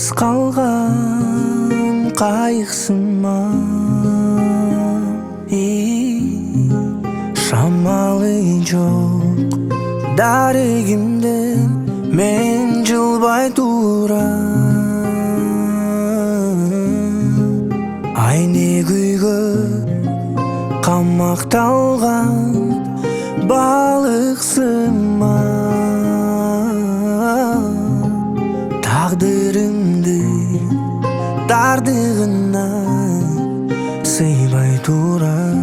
жалғыз қалған қайықсыма шамалы жоқ дарегімді мен жылбай турам айне күйгө қамақталған балықсыма тағдырымды дардығына сыйбай турам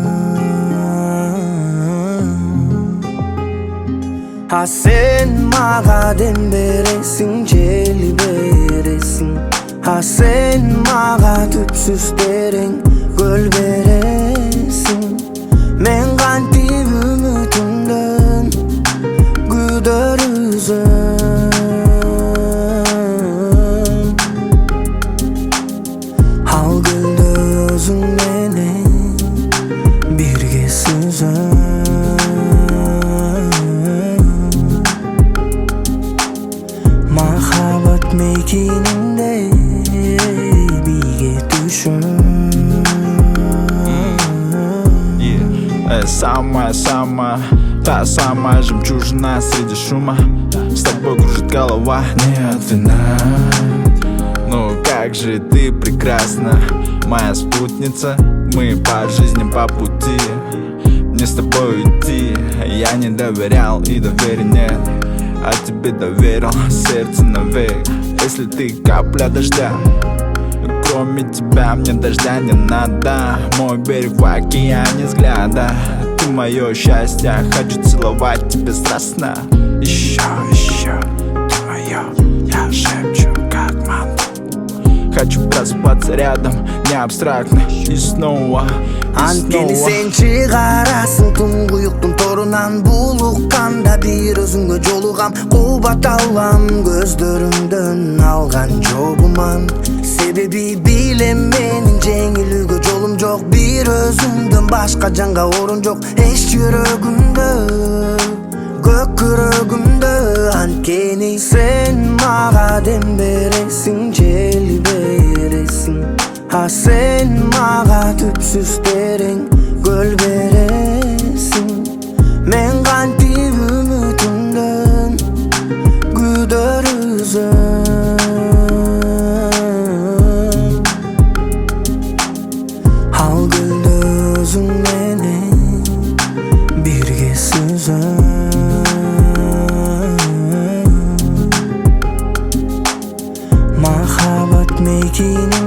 А сен маға дем бересің, жел бересің. А сен маға түпсіз терең көл бересің. Мен қантип үмітімден күдер үзем. Ал гүлді өзің менен бірге сүзем. Махаббат мекенінде биге түшім. Самая-самая, та самая жемчужина среди шума. С тобой кружит голова, нет вина. Ну как же ты прекрасна, моя спутница. Мы по жизни по пути. Мне с тобой идти. Я не доверял и доверия нет, а тебе доверил сердце навек. Если ты капля дождя, кроме тебя мне дождя не надо. Мой берег в океане взгляда. Ты мое счастье, хочу целовать тебя страстно. Еще, ты мое, я шепчу как мантру. Хочу просыпаться рядом, не абстрактно. И снова, Анткени сен чыгарасың туңгуюктун торунан. Булукканда бир өзүңгө жолугам. Кубат алам көздөрүңдөн алган жобуман. Себеби билем менин жеңилүүгө жолум жок. Бир өзүңдөн башка жанга орун жок. Эч жүрөгүмдө, көк күрөгүмдө. Анткени сен мага дем бересиң, жел бересиң. А сен мага түпсүз терең көл бересиң. Мен кантип үмүтүмдөн күдөр үзем. Ал гүлді өзүң менен бирге сүзем. Махаббат мекенин